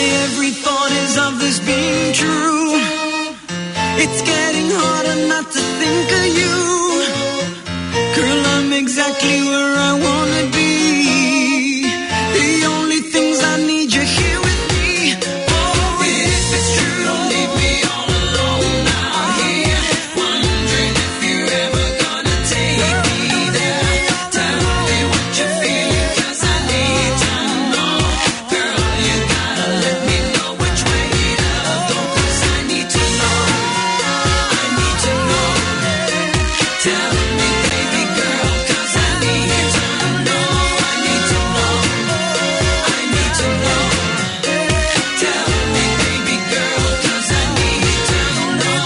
every thought is of this being true. It's getting harder not to think of you. Girl, I'm exactly where I wanna be. The only things I need you here with me. Oh, if it's true, don't leave me all alone out here, wondering if you're ever gonna take me there. Tell me what you're feeling, 'cause I need to know. Girl, you gotta let me know which way to go, 'cause I need to know. I need to know. Tell me, baby girl, 'cause I need to know. I need to know. I need to know. Tell me, baby girl, 'cause I need to know.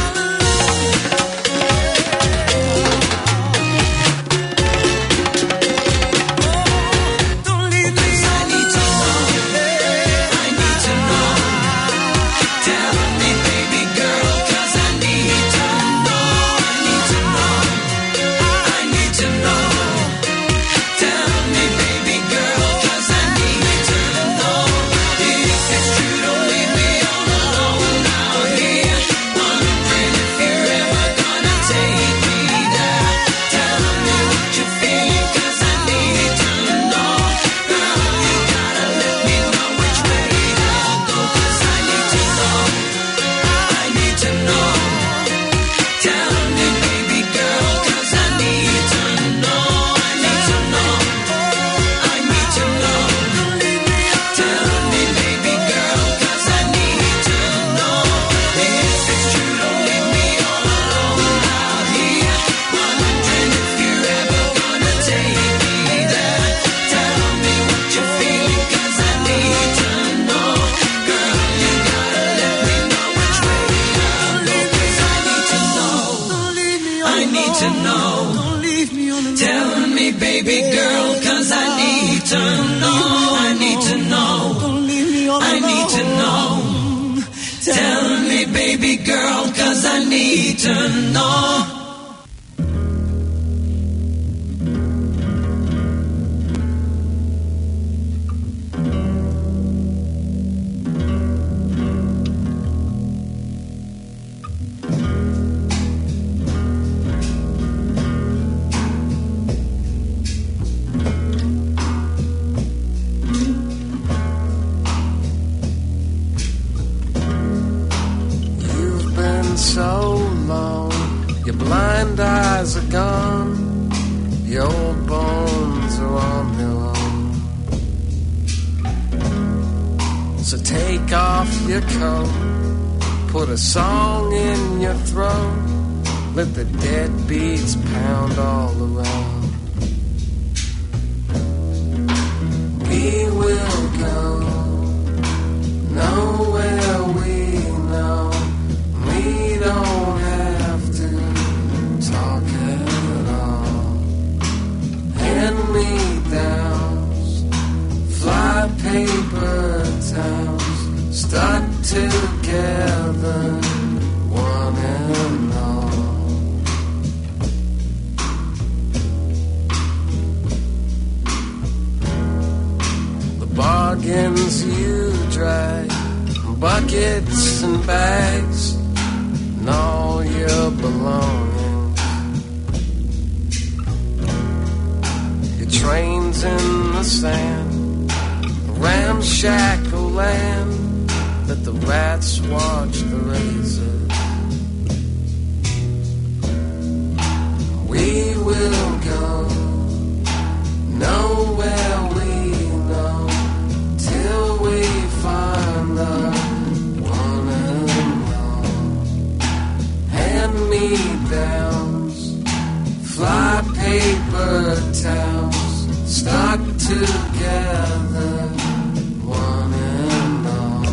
Don't leave me. 'Cause I need to know. I need to know. Tell me, baby girl, 'cause I need to know. I need to know. I need to know. Tell me, baby girl, 'cause I need to know. If it's true, don't leave me all alone out here, wondering if you're ever gonna take me there. Tell me what you're feeling, 'cause I need to know. Girl, you gotta let me know which way to go, 'cause I need to know. I need to know. Tell me, baby girl, 'cause I need to know. I need to know. I need to know. Tell me, baby girl, 'cause I need to know. If it's true, don't leave me all alone out here, wondering if you're ever gonna take me there. Tell me what you're feeling, 'cause I need to know. Girl, you gotta let me know which way to go, 'cause I need to know. I need to know. Tell me, baby girl, 'cause I need to know. I need to know. I need to know. Tell me, baby girl, 'cause I need to know. You've been so long, your blind eyes are gone, your old bones are on their own. So take off your coat, put a song in your throat, let the dead beats pound all around. We will go nowhere we know. We don't have to talk at all. Hand-me-downs, fly paper towns, stuck together, one and all. The bargains you drag, buckets and bags, and all your belongings. Your trains in the sand, ramshackle land, let the rats watch the razors. We will go nowhere we know, till we find the one and all. Hand-me-downs, fly paper towns, stuck together, one and all.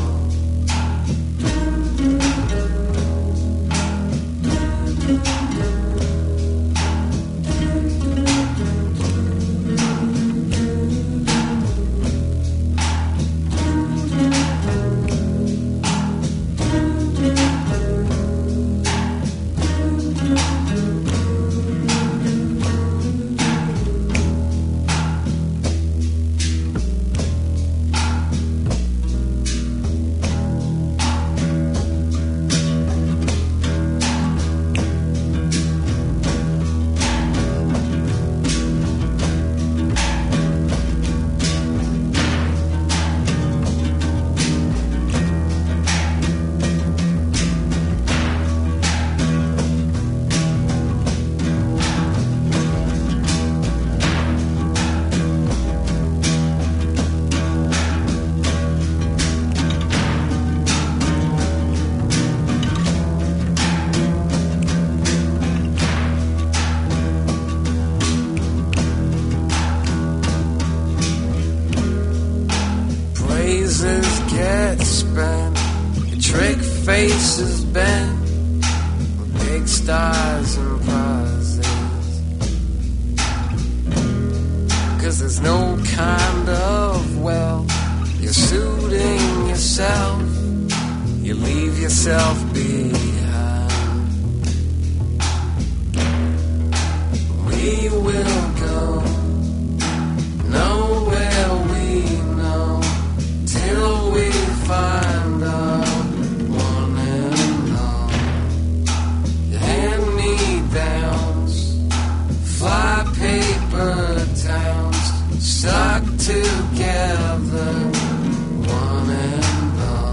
get spent. Your trick face is bent with big stars and prizes. 'Cause there's no kind of wealth you're suiting yourself. You leave yourself behind. We will go nowhere we know till we find our one and all. Your hand-me-downs, fly paper towns, stuck together, one and all.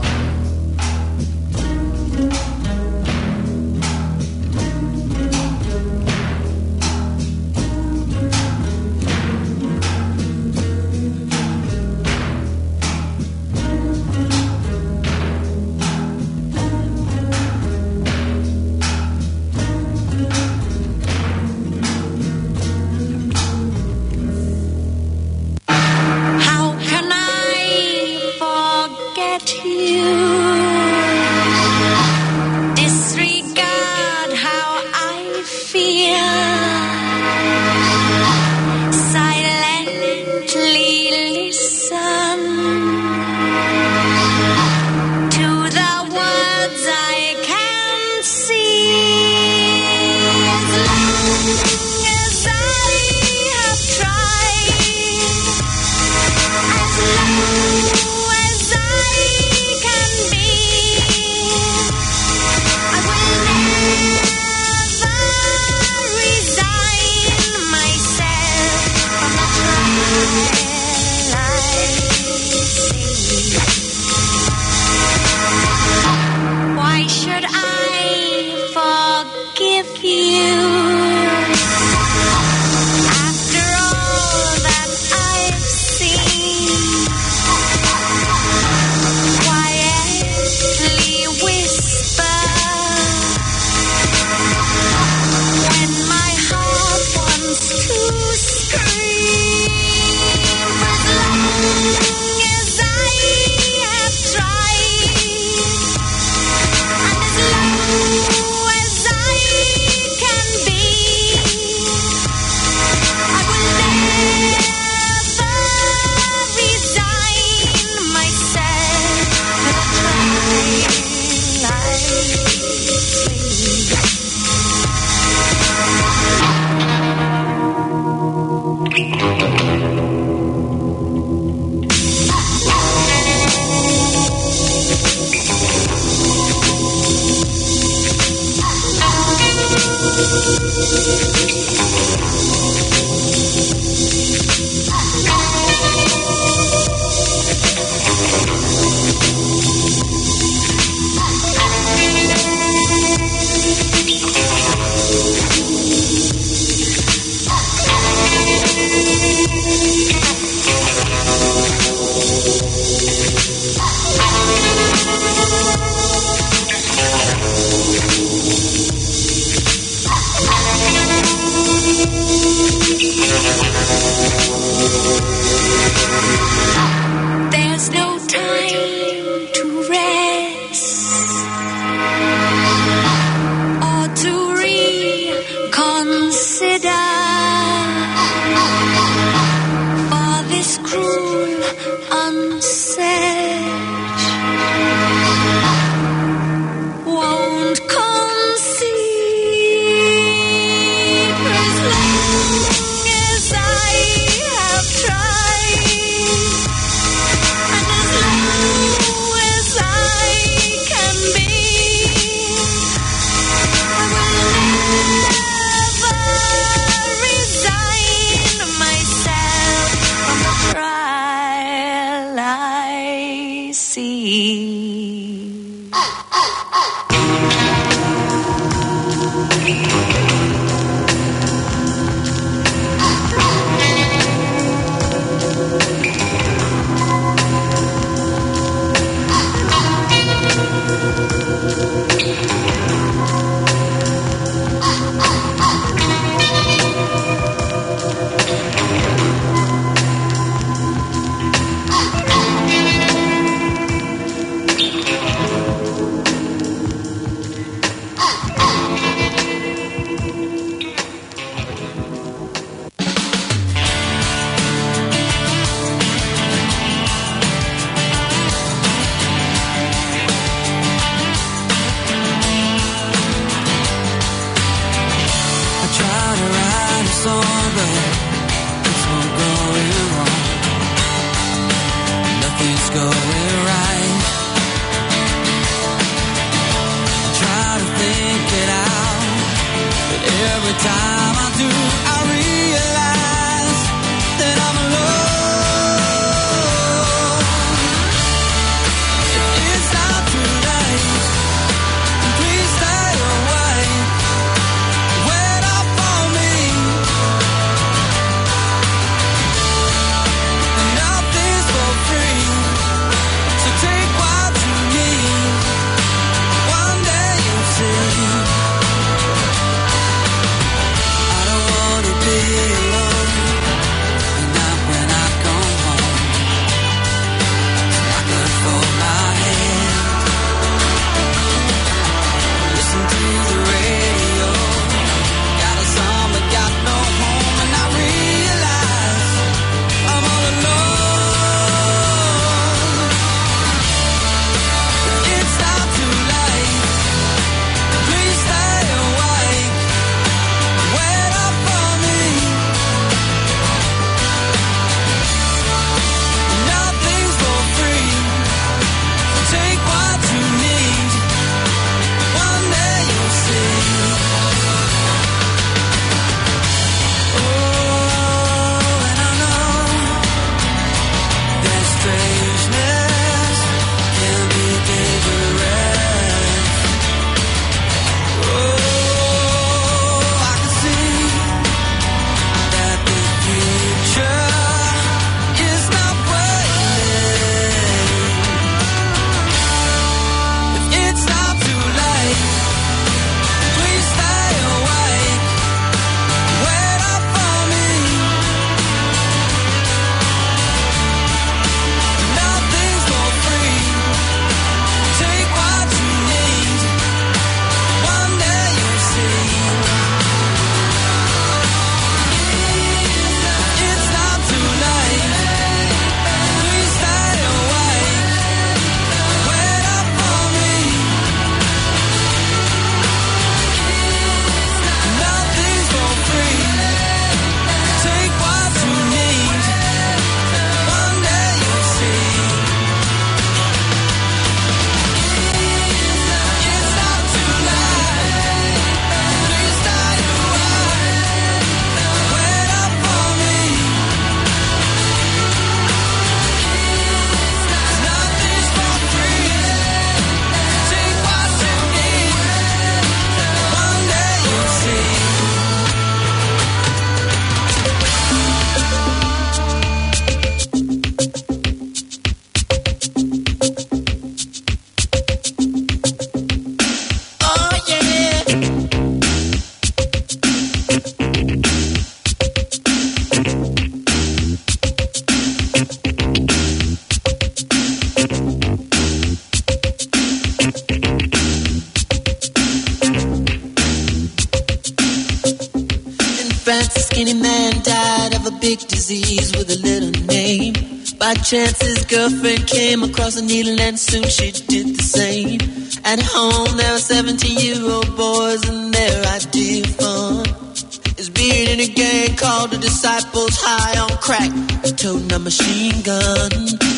France, a skinny man died of a big disease with a little name. By chance, his girlfriend came across a needle and soon she did the same. At home, there were 17-year-old boys and their idea of fun is being in a gang called the Disciples, high on crack, toting a machine gun.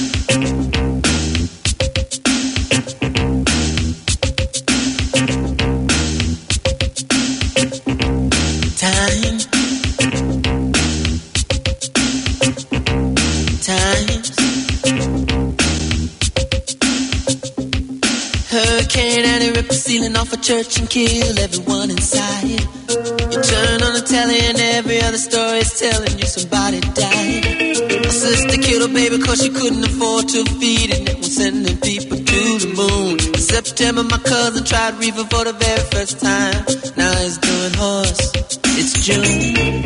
Hurricane and it ripped the ceiling off a church and killed everyone inside. You turn on the telly and every other story is telling you somebody died. My sister killed her baby cause she couldn't afford to feed it. And was sending people to the moon. In September my cousin tried reefer for the very first time. Now he's doing horse. It's June.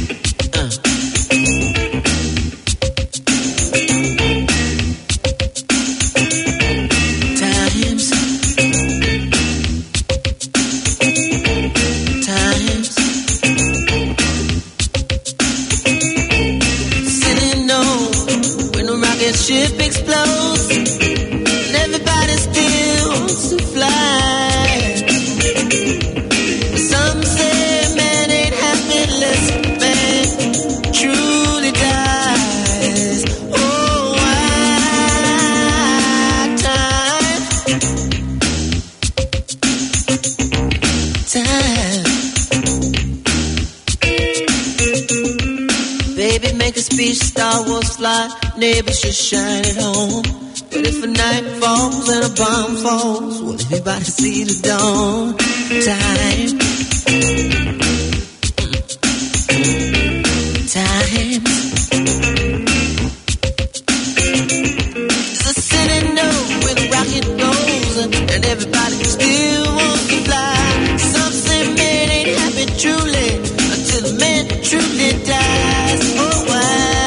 Ship explodes and everybody still wants to fly. Some say man ain't happy unless man truly dies. Oh, why time. Baby, make a speech, Star Wars fly. Neighbors should shine at home. But if a night falls and a bomb falls, will anybody see the dawn? Time. Time. There's a city note where the rocket goes and everybody still wants to fly. Some say man ain't happy truly until the man truly dies. Oh, why?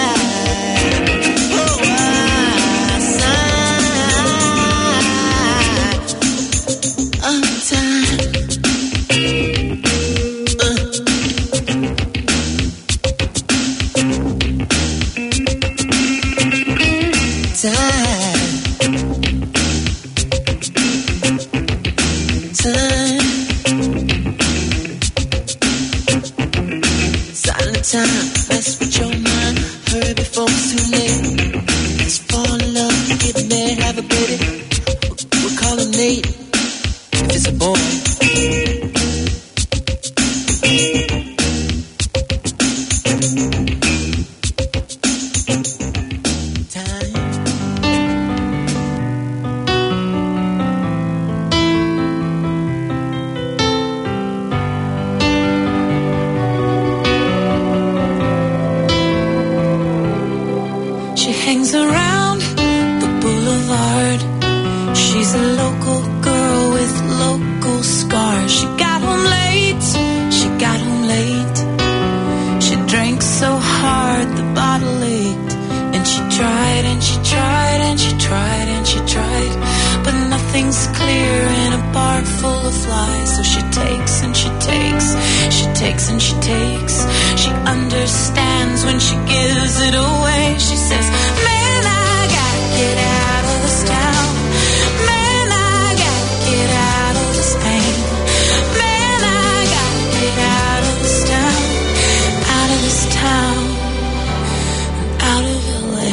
Time, mess with your mind. Hurry before it's too late. Let's fall in love, get married, have a baby. We'll call him Nate if it's a boy. She understands when she gives it away. She says, man, I gotta get out of this town. Man, I gotta get out of this pain. Man, I gotta get out of this town. Out of this town. Out of LA.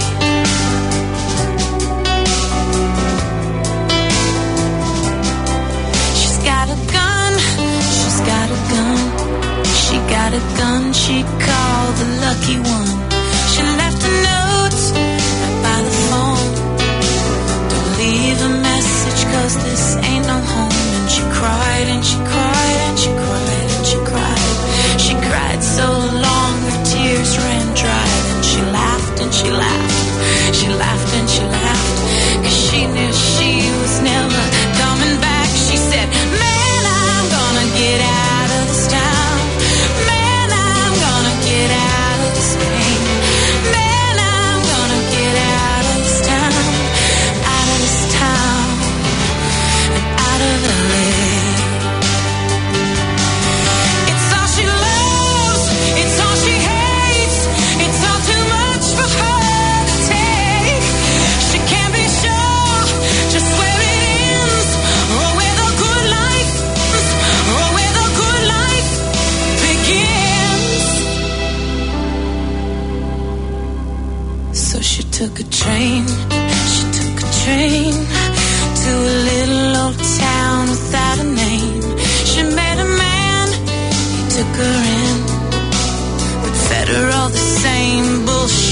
She's got a gun. She's got a gun. She got a gun she called the lucky one. She left a note right by the phone. Don't leave a message cause this ain't no home. And she cried and she cried and she cried and she cried. She cried so long her tears ran dry. Then she laughed and she laughed. She laughed and she laughed cause she knew she was never coming back. She said, man, I'm gonna get out of this town. Get out of this pain. Man, I'm gonna get out of this town. Out of this town.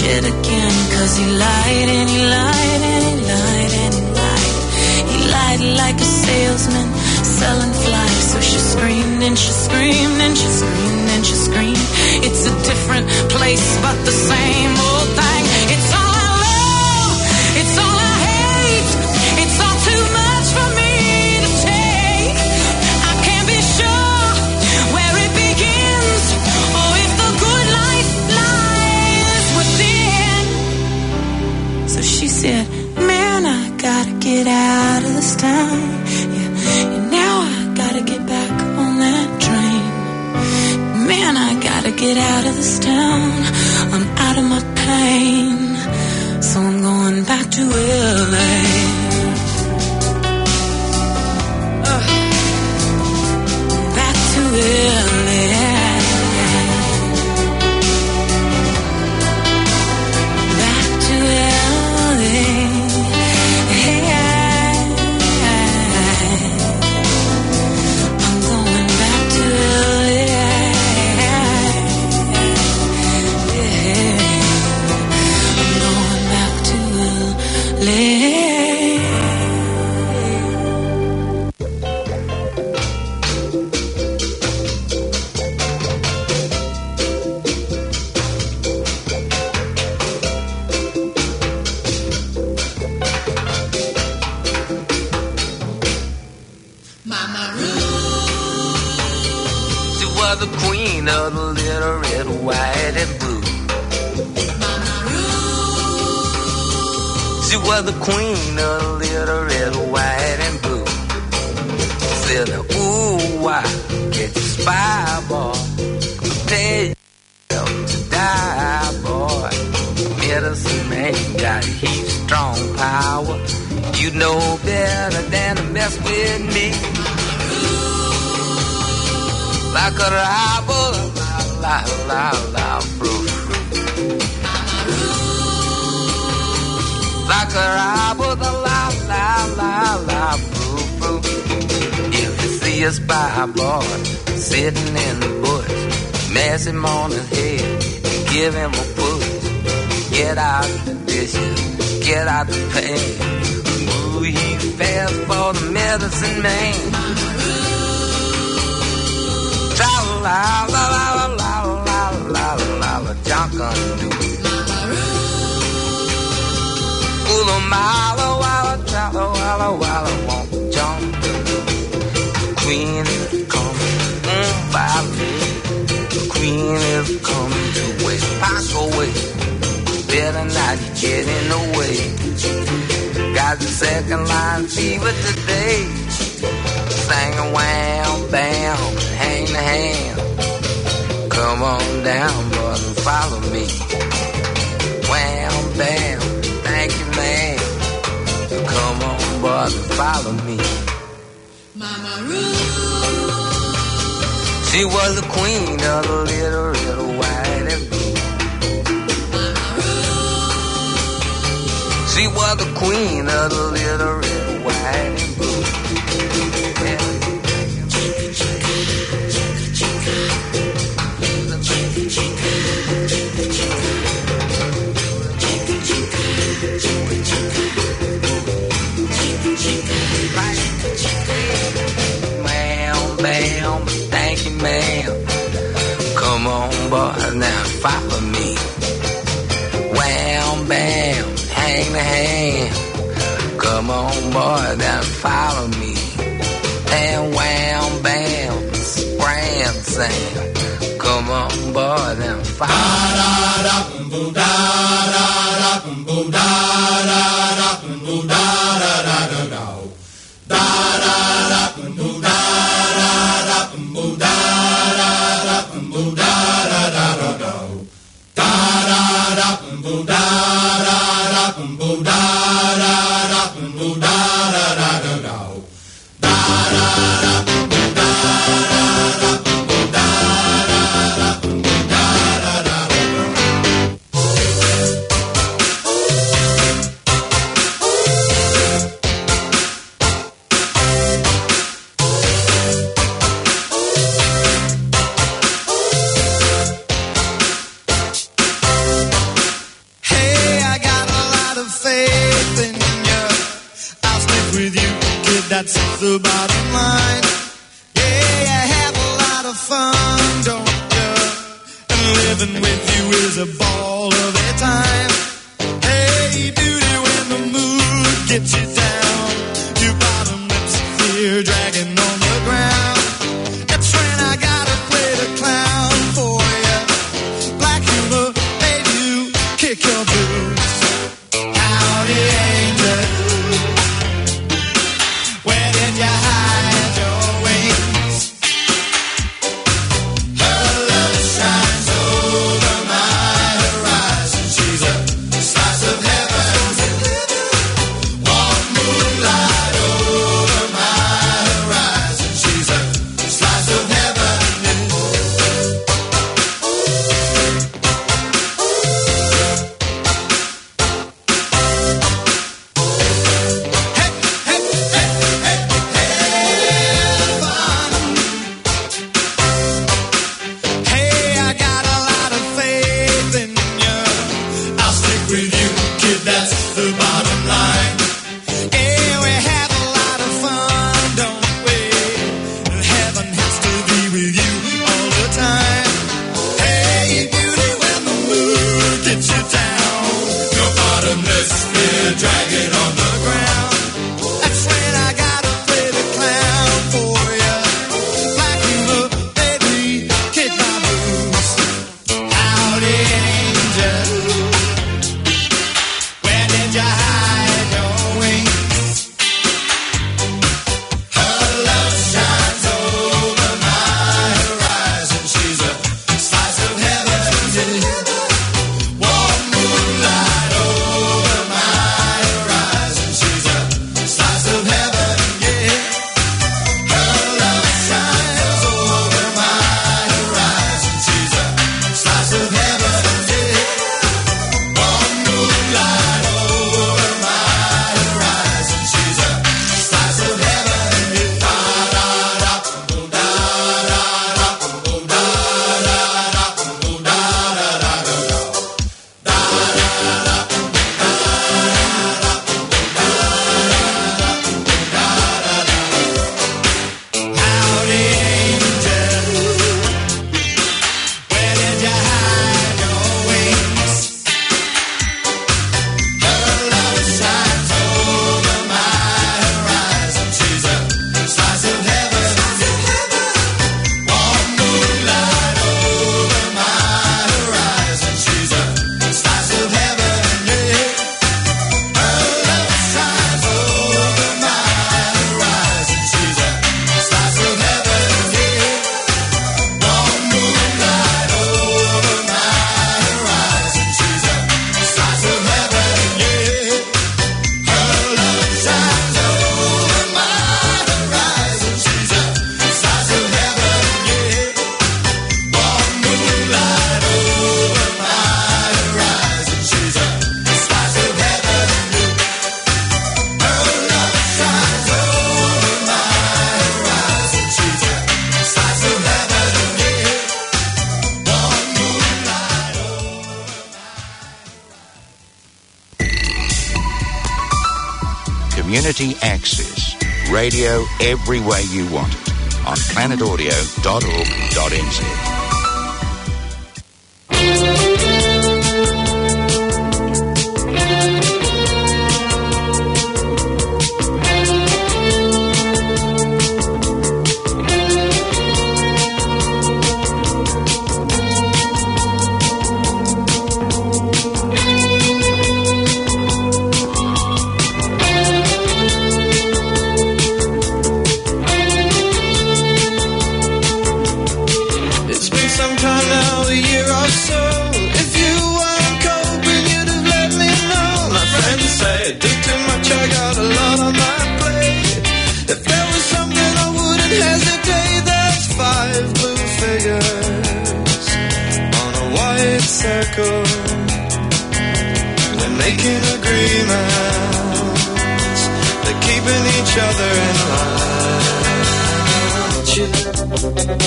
it again. 'Cause he lied and he lied and he lied and he lied. He lied like a salesman selling flies. So she screamed and she screamed and she screamed and she screamed. It's a different place but the same old thing. It's all I love, it's all I hate. It's all too much for me to take. I can't be sure where it begins or if the good life lies within. So she said, man, I gotta get out of this town. Yeah, and now I gotta get back on that train. Man, I gotta get out of this town. I'm out of my pain. So I'm going back to LA. Back to LA. Back to LA. I'm going back to LA. I'm going back to LA. She was the queen of the little red, white, and blue. She was the queen of the little red, white, and blue. Said, ooh, why can't you spy, boy? Tell yourself to die, boy. Medicine man got heat strong power. You know better than to mess with me. Like a rival, la la la, fruit. Like a rival, la la la la, fruit. If you see a spy boy sitting in the bush, mess him on his head and give him a push. Get out the dishes, get out the pan. Ooh, he's fast for the medicine man. La la la la la la la la la, junk undo. Ooh, mala walla walla walla walla, won't jump. Queen is coming, by me. The queen is coming to West Parkway. Better not get in the way. Got the second line fever today. Sing a wham bam, hang the hand. Come on down, brother, follow me. Wham bam, thank you, man. Come on, brother, follow me. Mama Ruth. She was the queen of the little red, white, and blue. Mama Ruth. She was the queen of the little red, white, and blue. Yeah. Ma'am, bam, thank you, ma'am. Come on, boy, now follow me. Wham, bam, hang the hand. Come on, boy, now follow me. And wham, bam, scram, Sam. Come on, boy, now follow me. that's the bottom line. Yeah, you have a lot of fun, don't you? And living with you is a ball of a time. Hey, beauty, when the mood gets you down, your bottom lips clear, dragging on the ground. That's when I gotta play the clown for you. Black humor, baby, you kick your boots. Howdy, angel. Where did you hide your wings? Her love shines over my horizon. She's a slice of heaven. Warm moonlight over my horizon. She's a slice of heaven. Hey, hey, hey, hey, heaven. Hey, I got a lot of faith in you. I'll stick with you, kid, that's the bottom line. Yeah, we have a lot of fun, don't we? And heaven has to be with you all the time. Hey, beauty, when the mood gets you down, your bottomless fear dragging on the ground. That's when I gotta play the clown for you. Like you look, baby, kick my boots. Howdy, angel. Where did you hide your wings? Her love shines over my horizon. She's a slice of heaven. Warm moonlight over my horizon. She's a slice of heaven, yeah. Her love shines over my horizon. She's a slice of heaven, yeah. Warm moonlight over my horizon. She's a slice of heaven, yeah. Da da da, da da da, da da da da, howdy, angel. Where did you hide your wings? Her love shines over my horizon. She's a slice of heaven. Warm moonlight over my horizon. She's a slice of heaven, yeah. Her love shines over my horizon. She's a slice of heaven, yeah. Warm moonlight over my horizon. She's a slice of heaven, yeah. Her love shines over my horizon. She's a slice of heaven, yeah. Warm moonlight over my horizon. She's a slice of heaven, yeah. Her love shines over my horizon. She's a slice of heaven, yeah. Warm moonlight Community Access. Radio every way you want it on planetaudio.org.nz. It's been some time now, a year or so. If you weren't coping, you'd have let me know. My friends say I do too much, I got a lot on my plate. If there was something I wouldn't hesitate, that's 5 blue figures on a white circle. They're making agreements, they're keeping each other in line.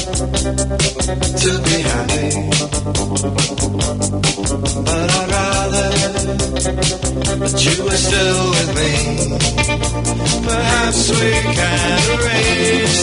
To be happy, but I'd rather rather that you were still with me. Perhaps we can arrange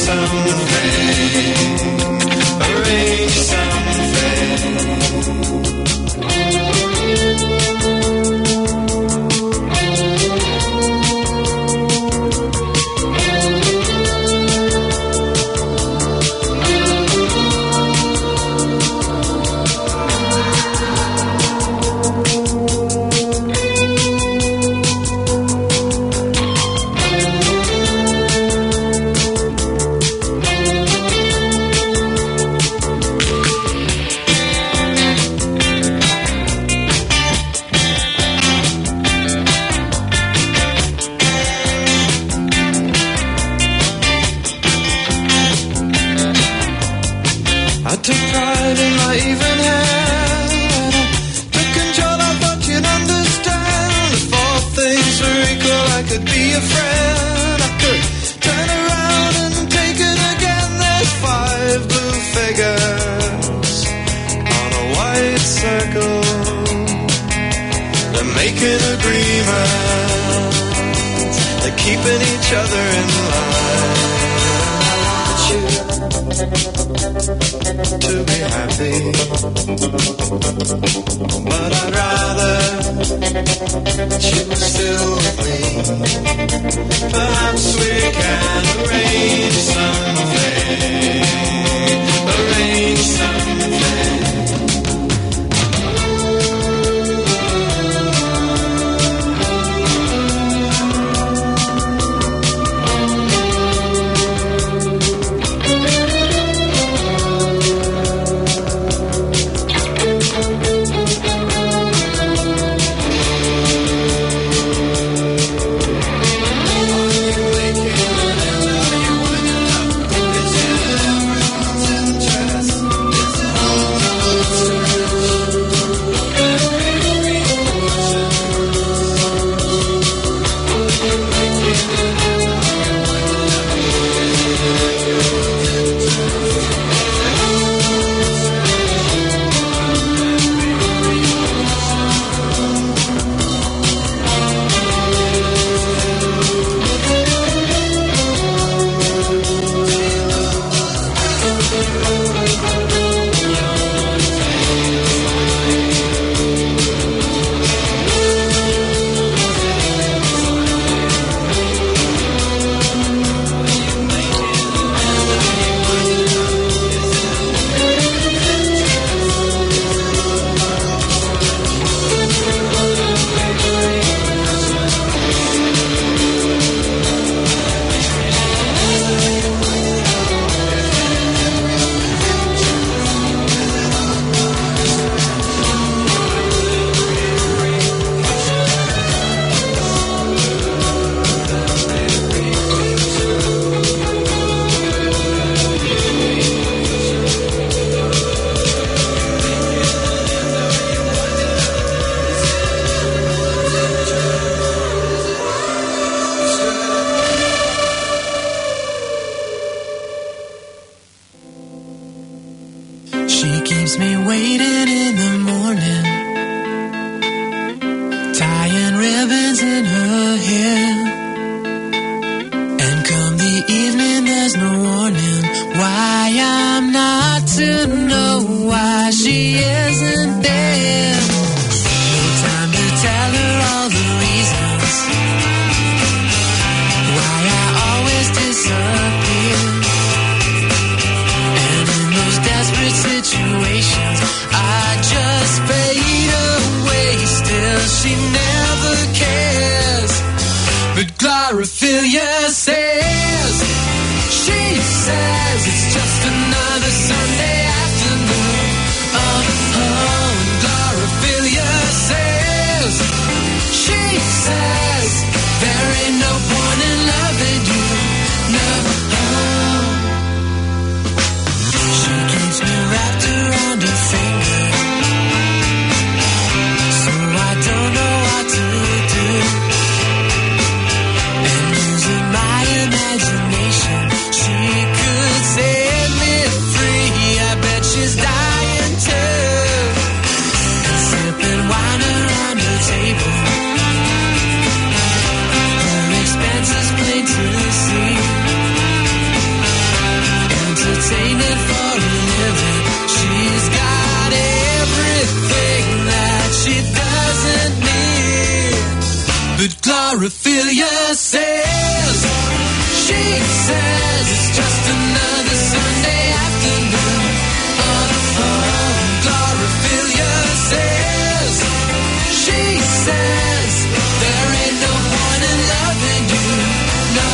Glorophilia says, she says it's just another Sunday afternoon on the phone. Glorophilia says, she says there ain't no point in loving you, no.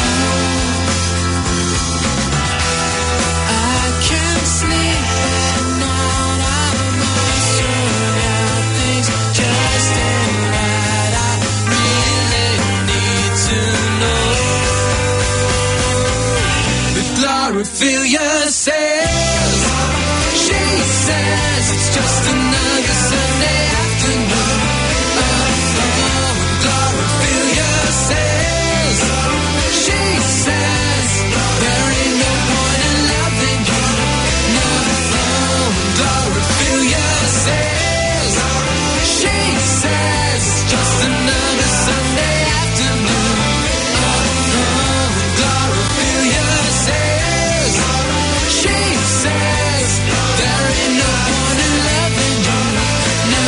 I can't sleep at night, I'm all strung out, things just ain't right. I really need to know. But Glorophilia says, she says it's just another Sunday afternoon. Glorophilia says, she says there ain't no point in loving you, no. Glorophilia says, she says it's just another Sunday afternoon. Glorophilia says, she says there ain't no point in loving you, no.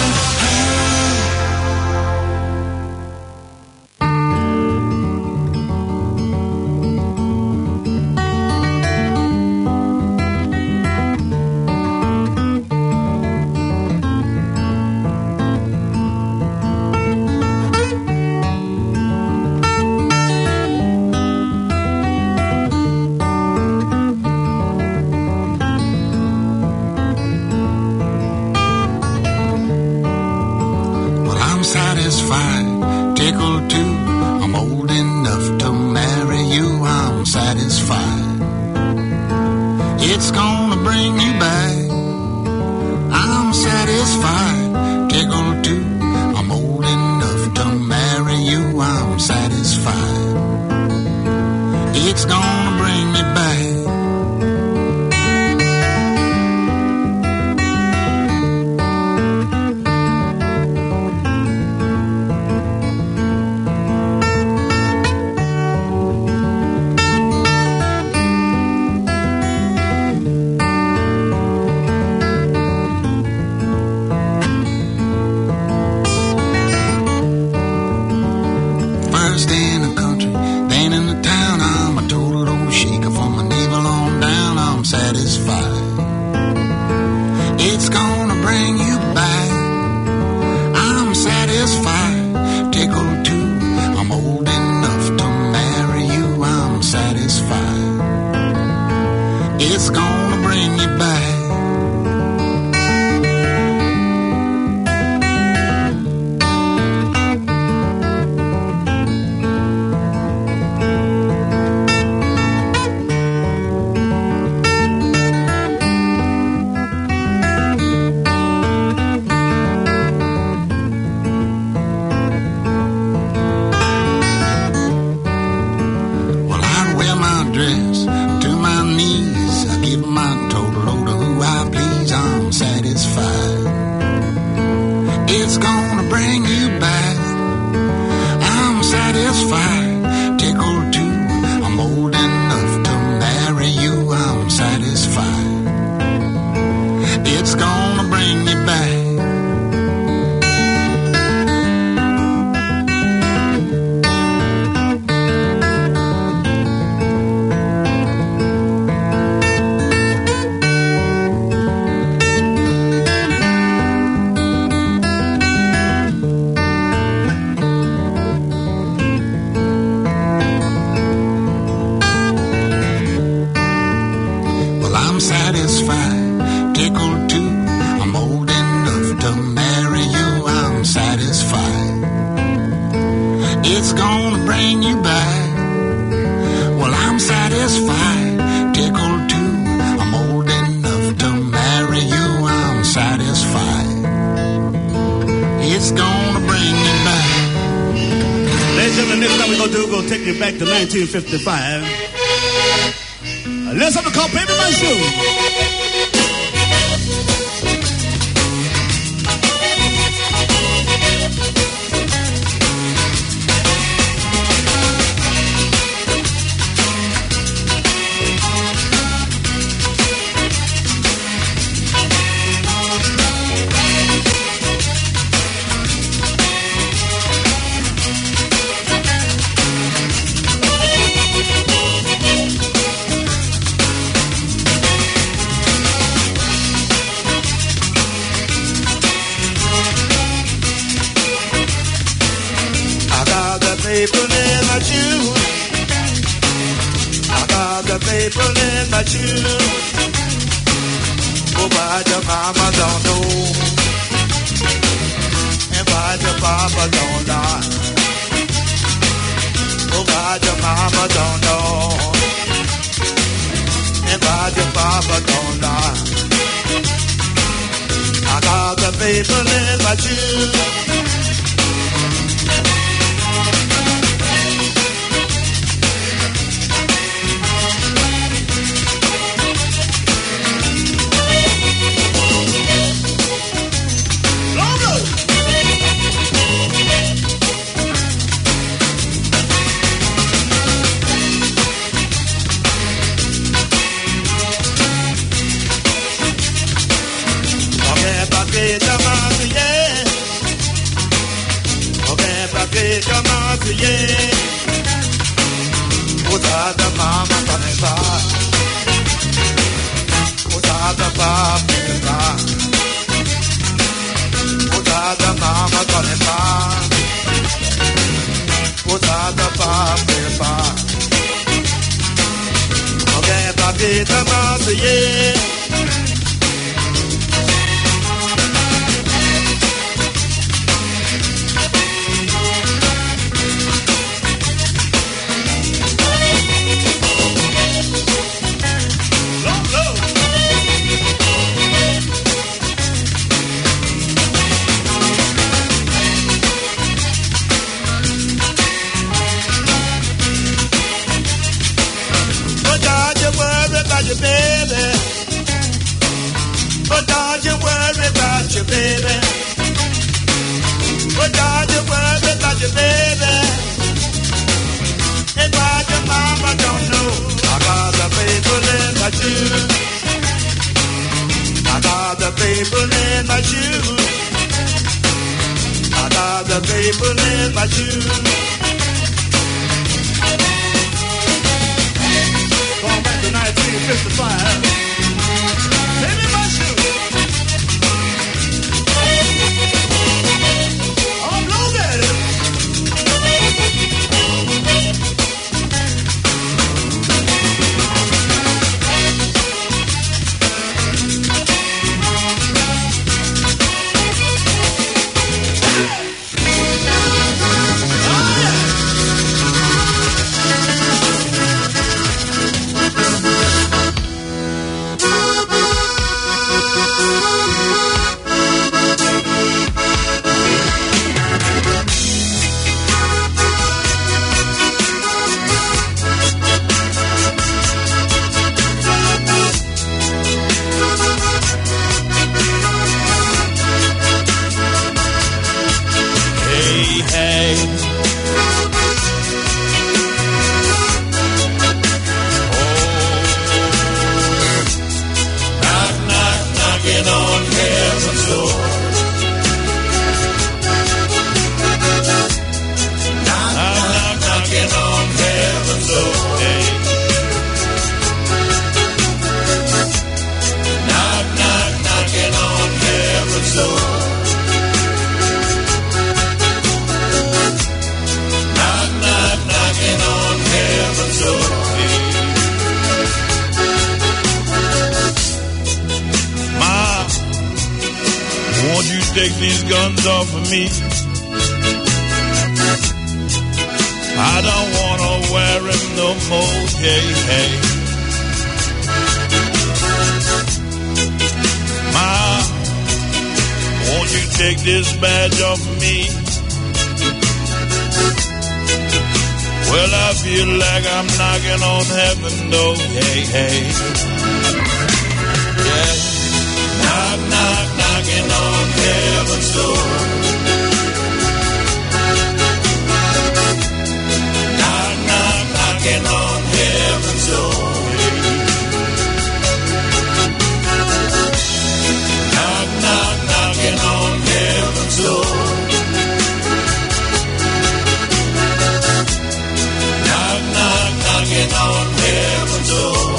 Well, I'm satisfied, tickled too. I'm old enough to marry you. I'm satisfied. It's gonna bring you back. I'm satisfied, tickled too. I'm old enough to marry you. I'm satisfied. It's gonna bring me back. First in the country, then in the town. I'm a total old shaker from my navel on down. I'm satisfied. It's gonna bring you back. I'm satisfied, tickled too. I'm old enough to marry you. I'm satisfied. It's gonna bring me back. Well, I'd wear my dress to my knees. I give my total load of who I please. I'm satisfied. It's gonna bring you back. I'm satisfied, tickled too. I'm old enough to marry you. I'm satisfied. It's gonna bring me back. Well, I'm satisfied, tickled too. I'm old enough to marry you. I'm satisfied. It's gonna bring you back. Well, I'm satisfied, tickled too. I'm old enough to marry you. I'm satisfied. It's gonna bring me back. Ladies and gentlemen, next time we're going to do, we're going to take you back to 1955. Let's have a call, Baby My Shoe. the paper in my shoe. Oh, but your mama don't know. And but your papa don't know. Oh, but your mama don't know. And but your papa don't know. I got the paper in my shoe. Take these guns off of me. I don't wanna wear them no more. Hey, hey. Ma, won't you take this badge off of me? Well, I feel like I'm knocking on heaven door. Hey, hey. Yeah. Knock, knock, knocking on heaven's door. Knock, knock, knocking on heaven's door. Knock, knock, knocking on heaven's door. Knock, knock, knocking on heaven's door.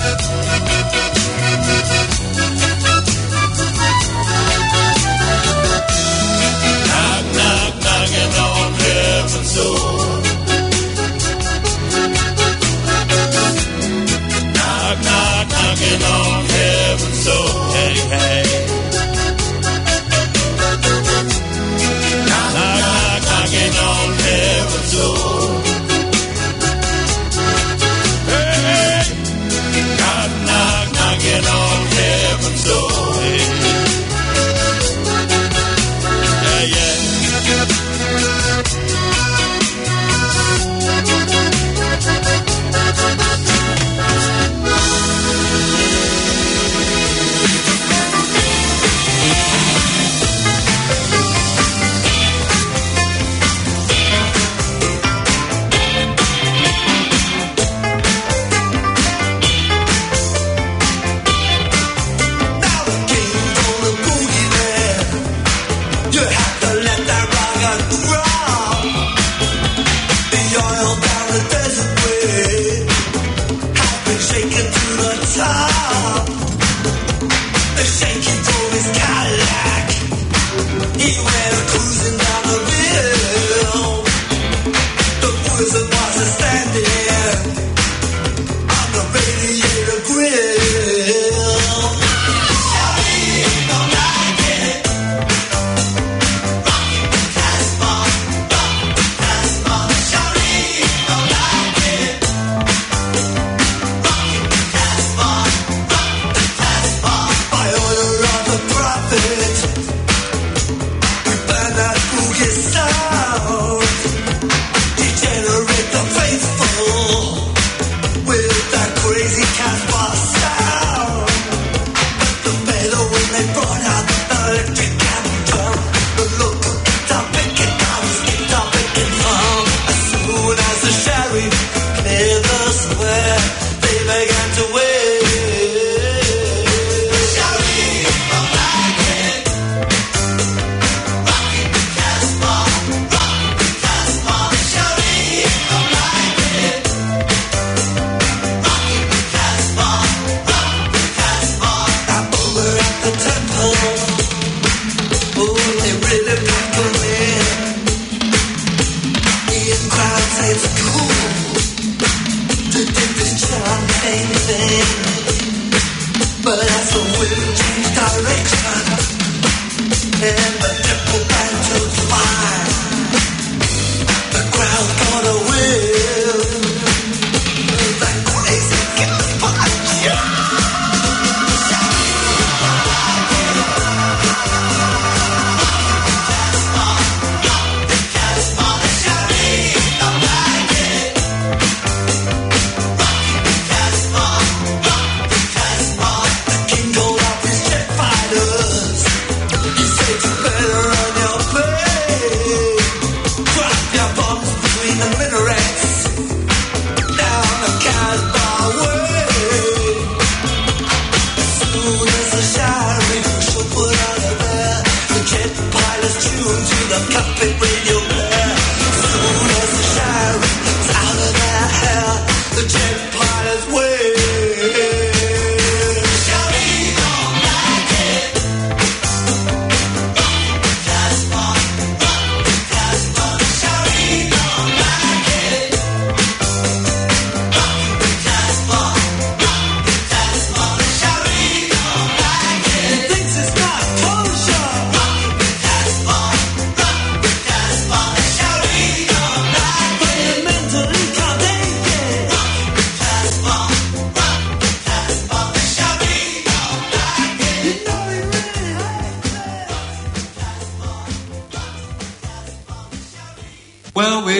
Well, we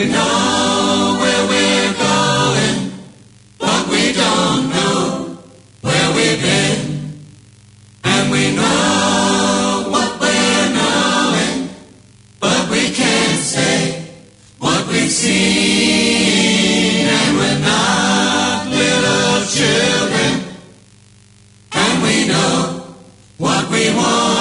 know where we're going, but we don't know where we've been. And we know what we're knowing, but we can't say what we've seen. And we're not little children, and we know what we want.